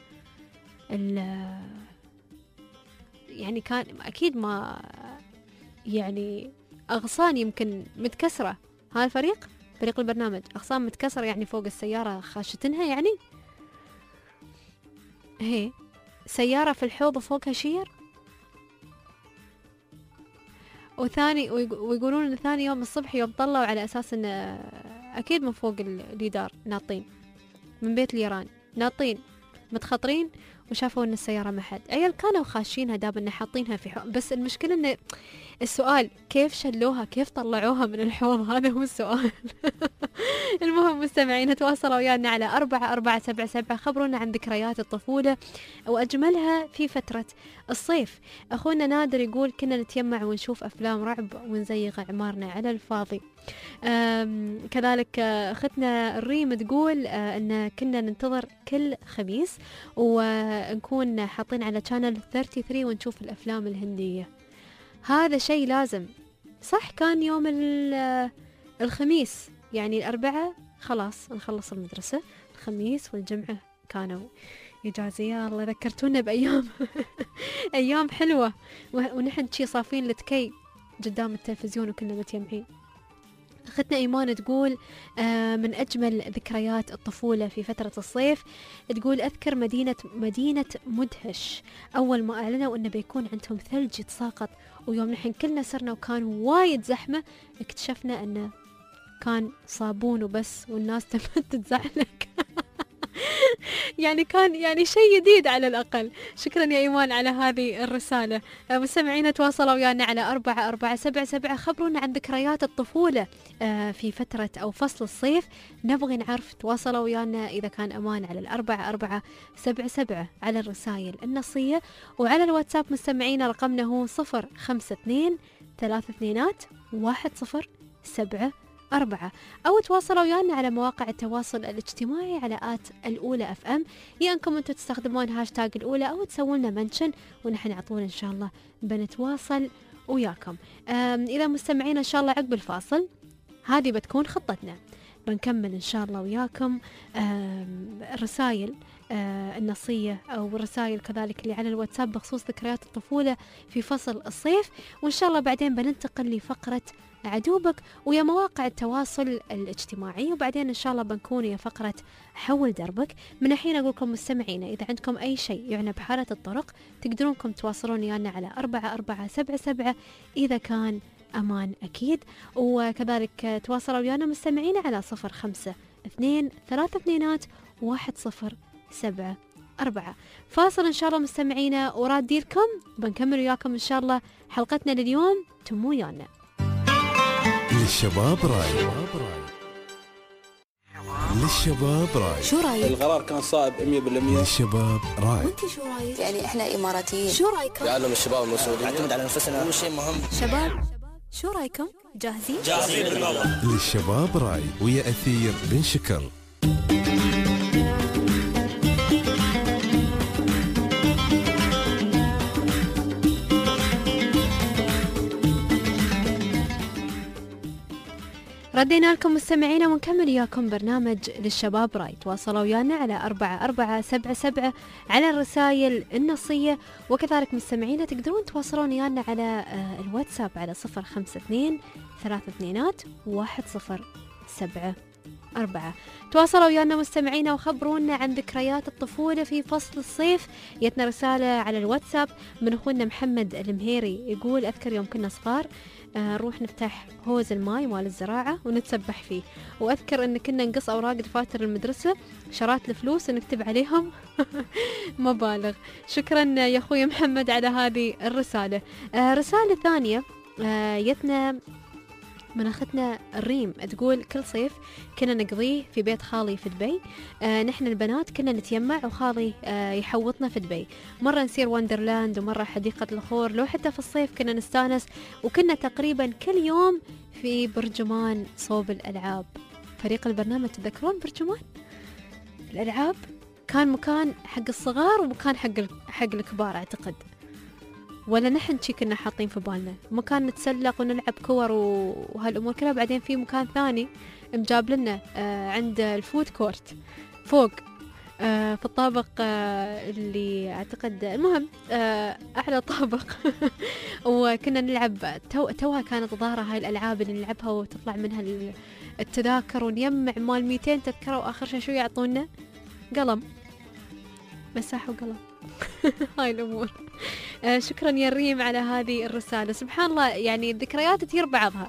يعني كان أكيد ما يعني أغصان يمكن متكسرة. هاي فريق البرنامج أغصان متكسرة يعني فوق السيارة خاشتنها، يعني هي سيارة في الحوض وفوقها شير. ويقولون إن ثاني يوم الصبح يوم طلعوا على أساس إن أكيد من فوق الجدار ناطين من بيت اليران، ناطين متخطرين، وشافوا إن السيارة ما حد. عيال كانوا خاشينها داب إن حاطينها في حوض، بس المشكلة إن السؤال كيف شلوها، كيف طلعوها من الحوض، هذا هو السؤال. المهم مستمعين تواصلوا ويانا على 4477 خبرونا عن ذكريات الطفولة وأجملها في فترة الصيف. أخونا نادر يقول: كنا نتيمع ونشوف أفلام رعب ونزيغ عمارنا على الفاضي. كذلك أختنا الريم تقول أن كنا ننتظر كل خميس ونكون حاطين على channel 33 ونشوف الأفلام الهندية. هذا شيء لازم، صح؟ كان يوم الخميس، يعني الأربعاء خلاص نخلص المدرسة، الخميس والجمعة كانوا إجازة. يا الله ذكرتونا بأيام أيام حلوة، ونحن شي صافين لتكي قدام التلفزيون وكنا متيمعين. أختنا إيمان تقول من أجمل ذكريات الطفولة في فترة الصيف. تقول أذكر مدينة مدهش أول ما أعلنوا أنه بيكون عندهم ثلج يتساقط، ويوم نحن كلنا سرنا وكان وايد زحمة اكتشفنا أنه كان صابون وبس والناس تمت تزعلق. يعني كان يعني شيء جديد على الأقل. شكرا يا إيمان على هذه الرسالة. مستمعينا تواصلوا ويانا على 4477. خبرونا عن ذكريات الطفولة في فترة أو فصل الصيف. نبغي نعرف. تواصلوا ويانا إذا كان أمان على 4477 على الرسائل النصية، وعلى الواتساب مستمعينا رقمنا هو 052 32 107 أو تواصلوا ويانا على مواقع التواصل الاجتماعي على الأولى FM، يا أنكم أنتم تستخدمون هاشتاج الأولى أو تسوون لنا منشن ونحن عطونا إن شاء الله بنتواصل وياكم. إذا مستمعين إن شاء الله عقب الفاصل هذه بتكون خطتنا، بنكمل إن شاء الله وياكم الرسائل النصية أو الرسائل كذلك اللي على الواتساب بخصوص ذكريات الطفولة في فصل الصيف، وإن شاء الله بعدين بننتقل لفقرة عدوبك ويا مواقع التواصل الاجتماعي، وبعدين إن شاء الله بنكون يا فقرة حول دربك. من الحين أقول لكم مستمعينا إذا عندكم أي شيء يعني بحالة الطرق تقدرونكم تواصلون ويانا على 4477 إذا كان أمان أكيد، وكذلك تواصلوا ويانا مستمعينا على 052 32 107. فاصل إن شاء الله مستمعينا ورادي لكم بنكمل وياكم إن شاء الله حلقتنا لليوم. تموا ويانا. للشباب راي، للشباب راي. شو رايك؟ القرار كان صائب 100%. للشباب راي. وانت شو رايك؟ يعني احنا اماراتيين، شو رايكم؟ يعلم الشباب المسؤولين. نعتمد على نفسنا، هو شيء مهم. شباب شو رايكم؟ جاهزين؟ جاهزين بالموضوع. للشباب راي ويا أثير بن شكر. ردينا لكم مستمعينا ونكمل وياكم برنامج للشباب راي. تواصلوا ويانا على 4477 على الرسائل النصية، وكذلك مستمعينا تقدرون تواصلون ويانا على الواتساب على 052 32 107. تواصلوا ويانا مستمعينا وخبرونا عن ذكريات الطفولة في فصل الصيف. جتنا رسالة على الواتساب من أخونا محمد المهيري يقول أذكر يوم كنا صغار نروح نفتح هوز الماي مال الزراعة ونتسبح فيه، وأذكر أن كنا نقص أوراق دفاتر المدرسة شرات الفلوس ونكتب عليهم مبالغ. شكرا يا أخوي محمد على هذه الرسالة. رسالة ثانية جتنا من أختنا الريم تقول كل صيف كنا نقضيه في بيت خالي في دبي. نحن البنات كنا نتيمع وخالي يحوطنا في دبي، مرة نسير وندرلاند ومرة حديقة الخور. لو حتى في الصيف كنا نستانس، وكنا تقريبا كل يوم في برجمان صوب الألعاب. فريق البرنامج تذكرون برجمان الألعاب؟ كان مكان حق الصغار ومكان حق الكبار أعتقد، ولا نحن شي كنا حاطين في بالنا مكان نتسلق ونلعب كور وهالأمور كلها. بعدين في مكان ثاني مجاب لنا عند الفود كورت فوق في الطابق اللي أعتقد المهم أعلى طابق وكنا نلعب توها كانت ظاهرة هاي الألعاب اللي نلعبها وتطلع منها التذاكر ونجمع مال 200 تذكرة، وآخر شيء شو يعطونا؟ قلم، مساح وقلم. هاي الأمور. شكرا يا ريم على هذه الرسالة. سبحان الله يعني الذكريات تثير بعضها.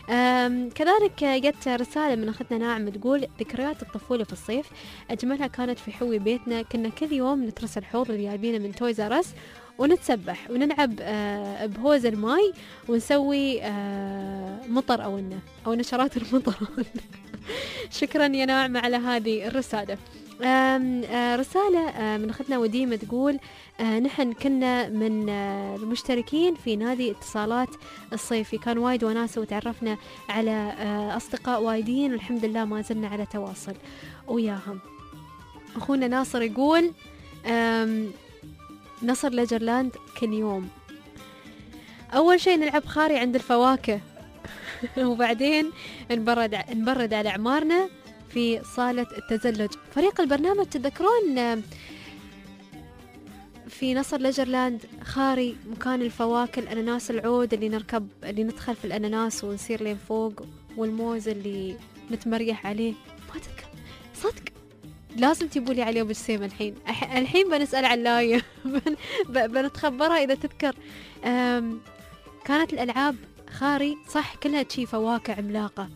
كذلك جت رسالة من أختنا ناعم تقول ذكريات الطفولة في الصيف أجملها كانت في حوي بيتنا. كنا كل يوم نترس الحوض اللي جايبينه من تويز آر أس ونتسبح ونلعب بهوز الماي ونسوي مطر أو نشرات المطر. شكرا يا ناعم على هذه الرسالة. رسالة من أختنا وديمة تقول نحن كنا من المشتركين في نادي اتصالات الصيفي، كان وايد وناسة وتعرفنا على أصدقاء وايدين والحمد لله ما زلنا على تواصل وياهم. أخونا ناصر يقول نصر ليجرلاند كل يوم. أول شيء نلعب خاري عند الفواكه وبعدين نبرد على أعمارنا في صالة التزلج. فريق البرنامج تذكرون في نصر ليجرلاند خاري مكان الفواكه، الأناناس العود اللي ندخل في الأناناس ونصير لين فوق، والموز اللي نتمريح عليه. ما تذكر صدق، لازم تجيبولي عليه أبو جسيم الحين بنسأل عن لاية بنتخبرها إذا تذكر. كانت الألعاب خاري صح، كلها شي فواكه عملاقة.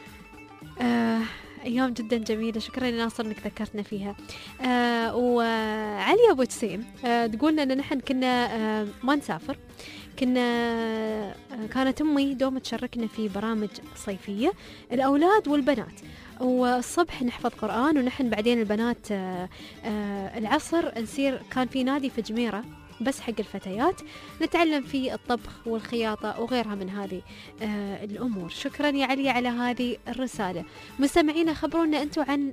أيام جدا جميلة. شكرا لناصر إنك ذكرتنا فيها. وعلي أبو جسيم تقولنا أن نحن كنا ما نسافر، كانت أمي دوم تشاركنا في برامج صيفية الأولاد والبنات، والصبح نحفظ قرآن، ونحن بعدين البنات العصر نسير، كان في نادي في جميرة بس حق الفتيات نتعلم فيه الطبخ والخياطة وغيرها من هذه الأمور. شكرا يا علي على هذه الرسالة. مستمعينا خبرونا أنتم عن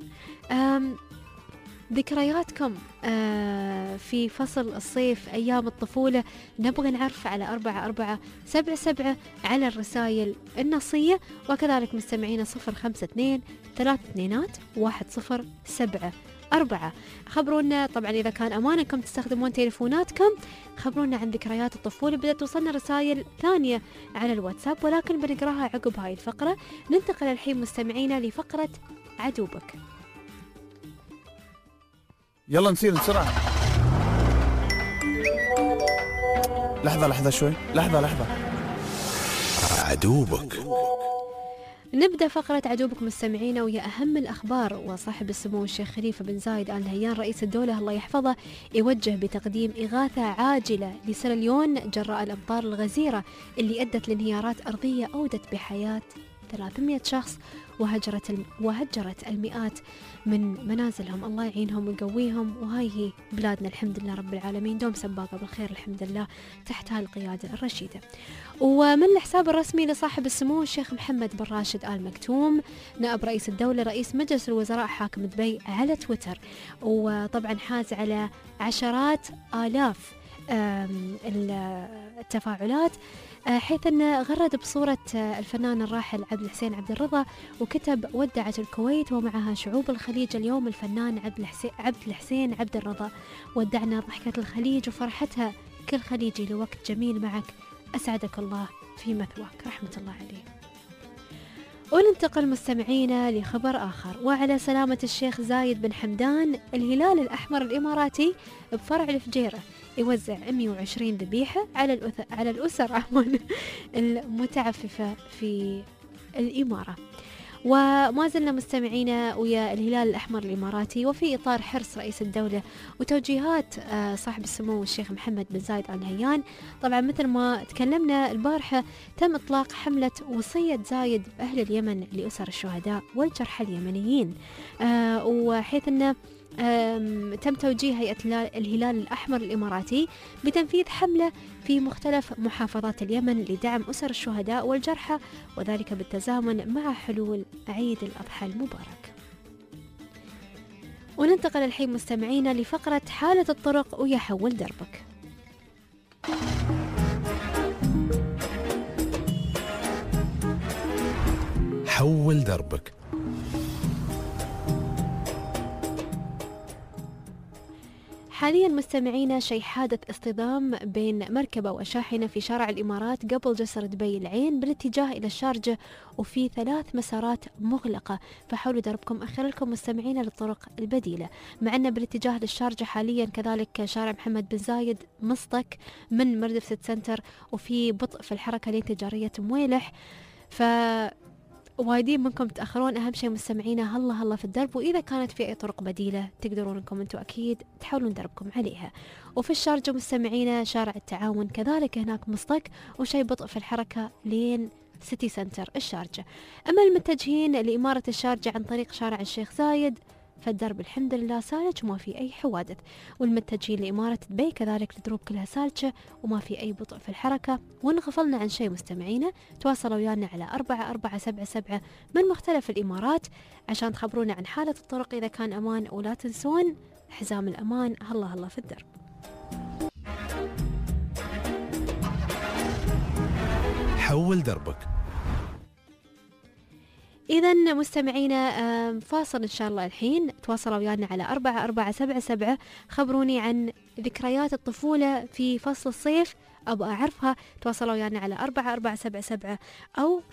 ذكرياتكم في فصل الصيف، أيام الطفولة. نبغى نعرف على 4477 على الرسائل النصية، وكذلك مستمعينا 052-32-107-4. خبرونا طبعا إذا كان أمانكم تستخدمون تليفوناتكم، خبرونا عن ذكريات الطفولة. بدأت توصلنا رسائل ثانية على الواتساب، ولكن بنقراها عقب هاي الفقرة. ننتقل الحين مستمعينا لفقرة عدوبك. يلا نصير بسرعة. لحظة شوي، لحظة. عدوبك. نبدأ فقرة عدوبك مستمعينا ويا أهم الأخبار. وصاحب السمو الشيخ خليفة بن زايد آل نهيان رئيس الدولة الله يحفظه يوجه بتقديم إغاثة عاجلة لسيراليون جراء الأمطار الغزيرة اللي أدت لانهيارات أرضية أودت بحياة 300 شخص وهجرت المئات من منازلهم. الله يعينهم ويقويهم، وهاي هي بلادنا الحمد لله رب العالمين، دوم سباقة بالخير الحمد لله تحت هالقيادة الرشيدة. ومن الحساب الرسمي لصاحب السمو الشيخ محمد بن راشد آل مكتوم نائب رئيس الدولة رئيس مجلس الوزراء حاكم دبي على تويتر، وطبعا حاز على عشرات آلاف التفاعلات، حيث أنه غرد بصورة الفنان الراحل عبد الحسين عبد الرضا، وكتب: ودعت الكويت ومعها شعوب الخليج اليوم الفنان عبد الحسين عبد الرضا، ودعنا ضحكة الخليج وفرحتها، كل خليجي لوقت جميل معك، أسعدك الله في مثواك، رحمة الله عليه. وننتقل مستمعينا لخبر آخر، وعلى سلامة الشيخ زايد بن حمدان، الهلال الأحمر الإماراتي بفرع الفجيرة يوزع 120 ذبيحة على الأسر المتعففة في الإمارة. وما زلنا مستمعينا ويا الهلال الأحمر الإماراتي، وفي إطار حرص رئيس الدولة وتوجيهات صاحب السمو الشيخ محمد بن زايد آل نهيان، طبعا مثل ما تكلمنا البارحة تم إطلاق حملة وصية زايد أهل اليمن لأسر الشهداء والجرحى اليمنيين، وحيث أنه تم توجيه هيئة الهلال الأحمر الإماراتي بتنفيذ حملة في مختلف محافظات اليمن لدعم أسر الشهداء والجرحى، وذلك بالتزامن مع حلول عيد الأضحى المبارك. وننتقل الحين مستمعينا لفقرة حالة الطرق ويحول دربك. حول دربك. حاليا مستمعينا شيء حادث اصطدام بين مركبة وشاحنة في شارع الإمارات قبل جسر دبي العين بالاتجاه إلى الشارجة، وفي 3 مسارات مغلقة، فحاولوا دربكم أخر لكم مستمعينا للطرق البديلة. معنا بالاتجاه للشارجة حاليا كذلك شارع محمد بن زايد مصطك من مردف سيتي سنتر، وفي بطء في الحركة لين تجارية مويلح، وايدين منكم تأخرون. أهم شيء مستمعينا هلا في الدرب، وإذا كانت في أي طرق بديلة تقدرون أنكم أنتم أكيد تحاولون دربكم عليها. وفي الشارجة مستمعينا شارع التعاون كذلك هناك مصطك وشيء بطء في الحركة لين سيتي سنتر الشارجة. أما المتجهين لإمارة الشارجة عن طريق شارع الشيخ زايد فالدرب الحمد لله سالج وما في أي حوادث، والمتجهين لإمارة دبي كذلك الدروب كلها سالجة وما في أي بطء في الحركة. ونغفلنا عن شيء مستمعينا، تواصلوا ويانا على 4477 من مختلف الإمارات عشان تخبرونا عن حالة الطرق إذا كان أمان، ولا تنسون حزام الأمان. هلا في الدرب. حول دربك. إذا مستمعينا فاصل إن شاء الله الحين. تواصلوا ويانا على 4477. خبروني عن ذكريات الطفولة في فصل الصيف، أبغى أعرفها. تواصلوا ويانا على 4477 أو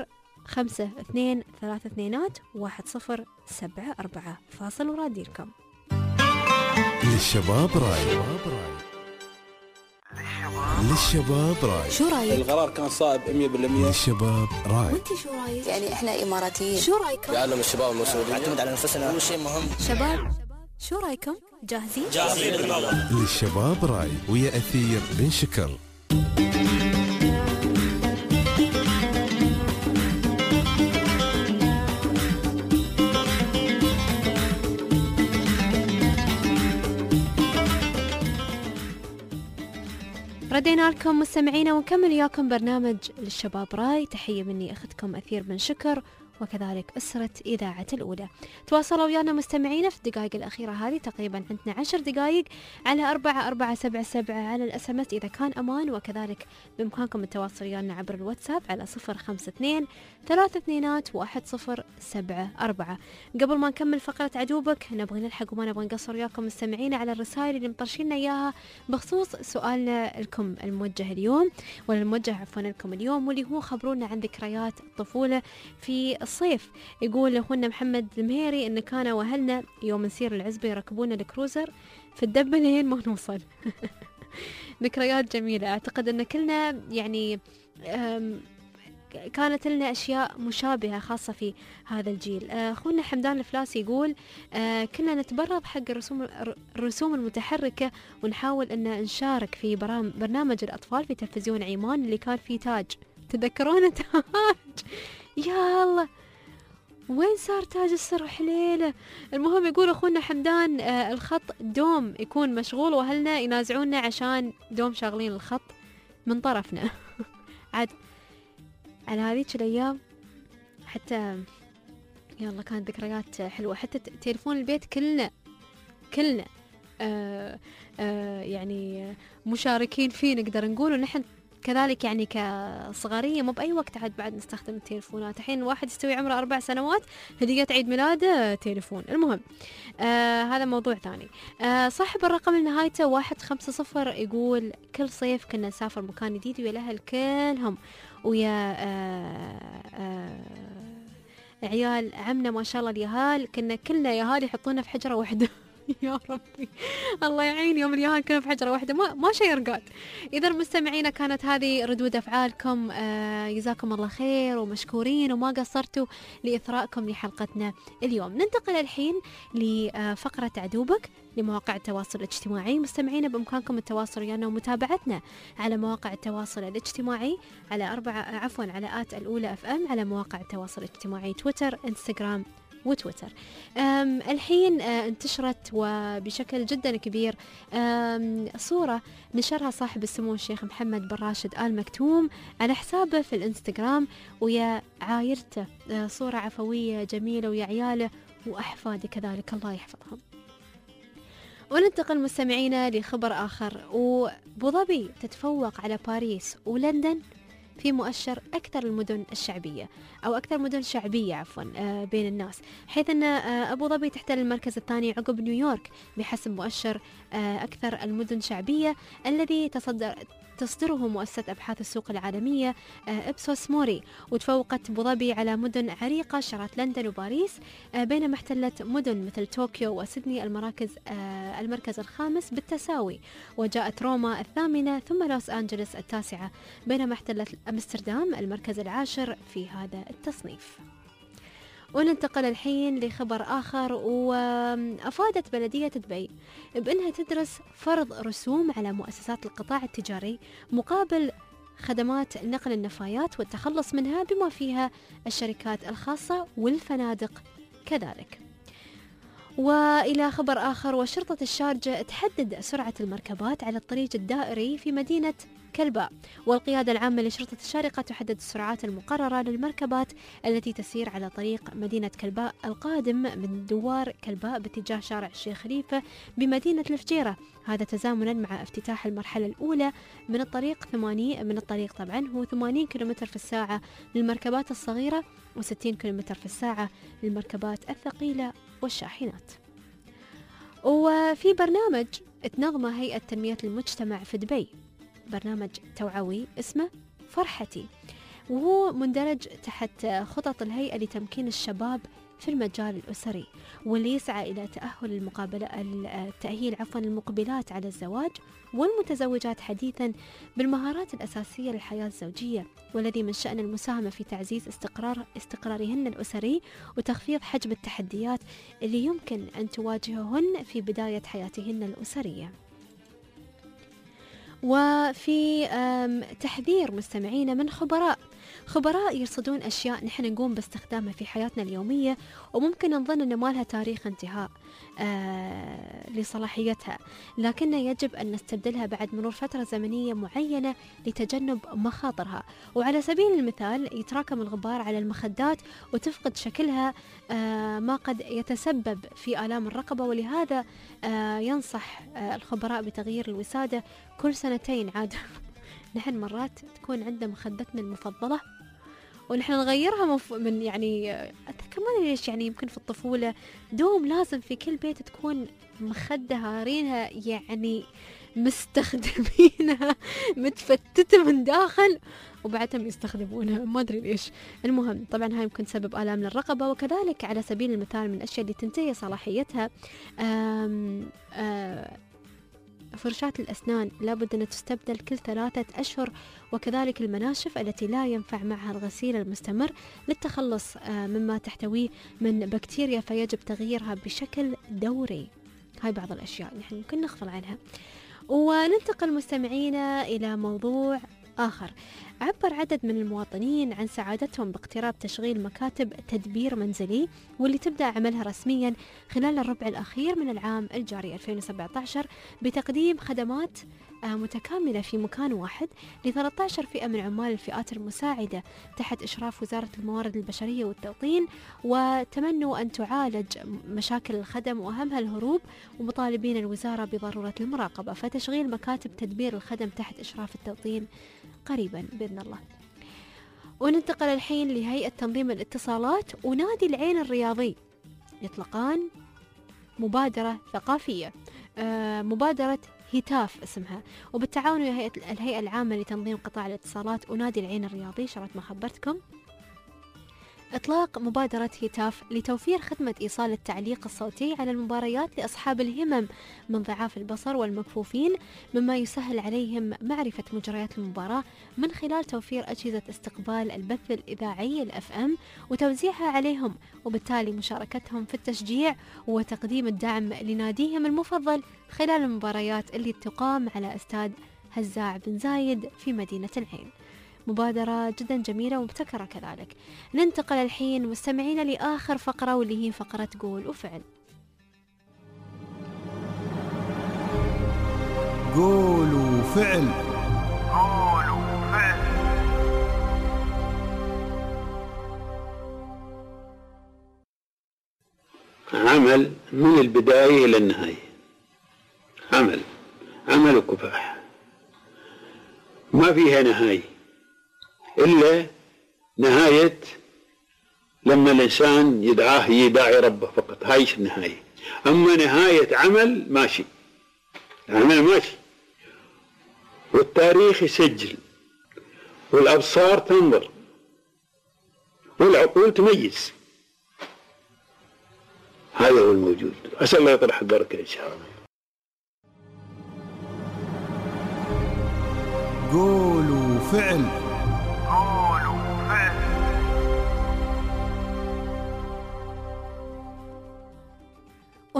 0523210107. فاصل وراديلكم. للشباب راي، للشباب راي، شو رايك؟ القرار كان صائب 100%. للشباب راي. وانت شو رايك؟ يعني احنا اماراتيين. شو رايكم؟ يعلم الشباب المسؤولين. نعتمد على نفسنا، اول شيء مهم. شباب شو رايكم؟ جاهزين؟ للشباب راي ويا أثير بن شكر. ردينا لكم مستمعينا ونكمل وياكم برنامج للشباب راي. تحية مني أختكم أثير بن شكر وكذلك أسرة إذاعة الأولى. تواصلوا ويانا مستمعينا في الدقائق الأخيرة هذه، تقريبا عندنا 10 دقائق على 4477 على الأسمس إذا كان أمان، وكذلك بإمكانكم التواصل ويانا عبر الواتساب على 052-328-1074. قبل ما نكمل فقرة عدوبك نبغى نلحق وما نبغى نقصر وياكم مستمعينا على الرسائل اللي مطرشينا إياها بخصوص سؤالنا لكم الموجه اليوم، ولا الموجه عفوا لكم اليوم، واللي هو خبرونا عن ذكريات الطفولة في الصيف. يقول اخونا محمد المهيري ان كان واهلنا يوم نسير العزبة يركبون الكروزر في الدبة لين ما نوصل. ذكريات جميلة. اعتقد ان كلنا يعني كانت لنا أشياء مشابهة خاصة في هذا الجيل. أخونا حمدان الفلاسي يقول كنا نتبرد حق الرسوم المتحركة ونحاول أن نشارك في برنامج الأطفال في تلفزيون عمان اللي كان فيه تاج. تذكرون تاج؟ يا الله وين صار تاج السرح ليلة. المهم يقول أخونا حمدان الخط دوم يكون مشغول وأهلنا ينازعونا عشان دوم شاغلين الخط من طرفنا. عاد على هذيك الأيام حتى يلا كانت ذكريات حلوة. حتى تليفون البيت كلنا يعني مشاركين فيه نقدر نقول، ونحن كذلك يعني كصغارية مو بأي وقت عاد بعد نستخدم التليفونات. الحين واحد يستوي عمره 4 سنوات هدية عيد ميلاده تليفون. المهم هذا موضوع ثاني. صاحب الرقم اللي نهايته 150 يقول كل صيف كنا نسافر مكان جديد ويا الأهل كلهم ويا عيال عمنا ما شاء الله اليهال، كنا كلنا يهال يحطونا في حجرة واحدة. يا ربي الله يعين يوم اليهال كنا في حجرة واحدة ما شيء يرقاد. إذا مستمعينا كانت هذه ردود أفعالكم، جزاكم الله خير ومشكورين وما قصرتوا لإثرائكم لحلقتنا اليوم. ننتقل الحين لفقرة عدوبك لمواقع التواصل الاجتماعي. مستمعينا بإمكانكم التواصل ويانا ومتابعتنا على مواقع التواصل الاجتماعي على على آت الأولى FM، على مواقع التواصل الاجتماعي تويتر انستغرام وتويتر. الحين انتشرت وبشكل جدا كبير صورة نشرها صاحب السمو الشيخ محمد بن راشد آل مكتوم على حسابه في الانستغرام ويا عائلته. صورة عفوية جميلة ويا عياله وأحفاده كذلك الله يحفظهم. وننتقل مستمعينا لخبر آخر، وبوظبي تتفوق على باريس ولندن في مؤشر أكثر المدن الشعبية أو أكثر مدن شعبية عفوا بين الناس، حيث أن أبو ظبي تحتل المركز الثاني عقب نيويورك بحسب مؤشر أكثر المدن شعبية الذي تصدره مؤسسة أبحاث السوق العالمية إبسوس موري. وتفوقت أبو ظبي على مدن عريقة شرت لندن وباريس، بينما احتلت مدن مثل طوكيو وسيدني المركز الخامس بالتساوي، وجاءت روما الثامنة ثم لوس أنجلس التاسعة، بينما احتلت أمستردام المركز العاشر في هذا التصنيف. وننتقل الحين لخبر آخر، وأفادت بلدية دبي بأنها تدرس فرض رسوم على مؤسسات القطاع التجاري مقابل خدمات نقل النفايات والتخلص منها بما فيها الشركات الخاصة والفنادق كذلك. وإلى خبر آخر، وشرطة الشارجة تحدد سرعة المركبات على الطريق الدائري في مدينة كلباء، والقيادة العامة لشرطة الشارقة تحدد السرعات المقررة للمركبات التي تسير على طريق مدينة كلباء القادم من دوار كلباء باتجاه شارع الشيخ خليفة بمدينة الفجيرة، هذا تزامنا مع افتتاح المرحلة الأولى من الطريق طبعا هو 80 كيلومتر في الساعة للمركبات الصغيرة و60 كيلومتر في الساعة للمركبات الثقيلة والشاحنات. وفي برنامج تنظمه هيئة تنمية المجتمع في دبي، برنامج توعوي اسمه فرحتي، وهو مندرج تحت خطط الهيئة لتمكين الشباب في المجال الأسري، واللي يسعى إلى تأهيل المقبلات على الزواج والمتزوجات حديثا بالمهارات الأساسية للحياة الزوجية، والذي من شأن المساهمة في تعزيز استقرارهن الأسري وتخفيض حجم التحديات اللي يمكن أن تواجههن في بداية حياتهن الأسرية. وفي تحذير مستمعينا من خبراء يرصدون أشياء نحن نقوم باستخدامها في حياتنا اليومية وممكن نظن أن ما لها تاريخ انتهاء لصلاحيتها، لكن يجب أن نستبدلها بعد مرور فترة زمنية معينة لتجنب مخاطرها. وعلى سبيل المثال، يتراكم الغبار على المخدات وتفقد شكلها، ما قد يتسبب في آلام الرقبة، ولهذا ينصح الخبراء بتغيير الوسادة كل سنتين عاد. نحن مرات تكون عندنا مخدتنا المفضلة ونحن نغيرها من كمان ليش يمكن في الطفولة دوم لازم في كل بيت تكون مخدة هارينها مستخدمينها متفتتة من داخل وبعدهم يستخدمونها، ما أدري ليش. المهم طبعا هاي يمكن سبب آلام للرقبة. وكذلك على سبيل المثال من الأشياء اللي تنتهي صلاحيتها فرشاة الأسنان لابد أن تستبدل كل 3 أشهر، وكذلك المناشف التي لا ينفع معها الغسيل المستمر للتخلص مما تحتويه من بكتيريا، فيجب تغييرها بشكل دوري. هاي بعض الأشياء نحن ممكن نغفل عنها. وننتقل مستمعينا إلى موضوع آخر. عبر عدد من المواطنين عن سعادتهم باقتراب تشغيل مكاتب تدبير منزلي، واللي تبدأ عملها رسميا خلال الربع الأخير من العام الجاري 2017 بتقديم خدمات متكاملة في مكان واحد ل13 فئة من عمال الفئات المساعدة تحت إشراف وزارة الموارد البشرية والتوطين، وتمنوا أن تعالج مشاكل الخدم وأهمها الهروب، ومطالبين الوزارة بضرورة المراقبة، فتشغيل مكاتب تدبير الخدم تحت إشراف التوطين قريبا بإذن الله. وننتقل الحين لهيئة تنظيم الاتصالات ونادي العين الرياضي، يطلقان مبادرة ثقافية، مبادرة هتاف اسمها، وبالتعاون ويا الهيئة العامة لتنظيم قطاع الاتصالات ونادي العين الرياضي شرط ما خبرتكم، إطلاق مبادرة هتاف لتوفير خدمة إيصال التعليق الصوتي على المباريات لأصحاب الهمم من ضعاف البصر والمكفوفين، مما يسهل عليهم معرفة مجريات المباراة من خلال توفير أجهزة استقبال البث الإذاعي الFM وتوزيعها عليهم، وبالتالي مشاركتهم في التشجيع وتقديم الدعم لناديهم المفضل خلال المباريات اللي تقام على استاد هزاع بن زايد في مدينة العين. مبادرة جدا جميلة ومبتكرة كذلك. ننتقل الحين مستمعين لآخر فقرة، واللي هي فقرة قول وفعل. قول وفعل. عمل من البداية إلى النهاية، عمل وكفاح، ما فيها نهاية إلا نهاية لما الإنسان يدعي ربه فقط، هاي النهاية. أما نهاية عمل ماشي، العمل ماشي، والتاريخ يسجل، والأبصار تنظر، والعقول تميز. هذا هو الموجود. أسأل الله يطرح البركة إن شاء الله. قول وفعل.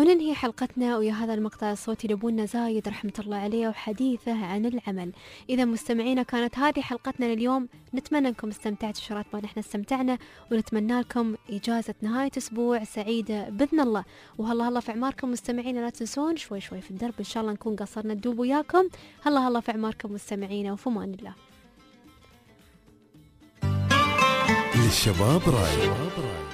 وننهي حلقتنا ويا هذا المقطع الصوتي لابونا زايد رحمة الله عليه وحديثه عن العمل. إذا مستمعينا كانت هذه حلقتنا لليوم، نتمنى أنكم استمتعتوا شرات ما نحن استمتعنا، ونتمنى لكم إجازة نهاية أسبوع سعيدة بإذن الله. وهلا في أعماركم مستمعينا، لا تنسون شوي شوي في الدرب، إن شاء الله نكون قصرنا الدوب وياكم. هلا في أعماركم مستمعينا، وفي أمان الله. للشباب راي.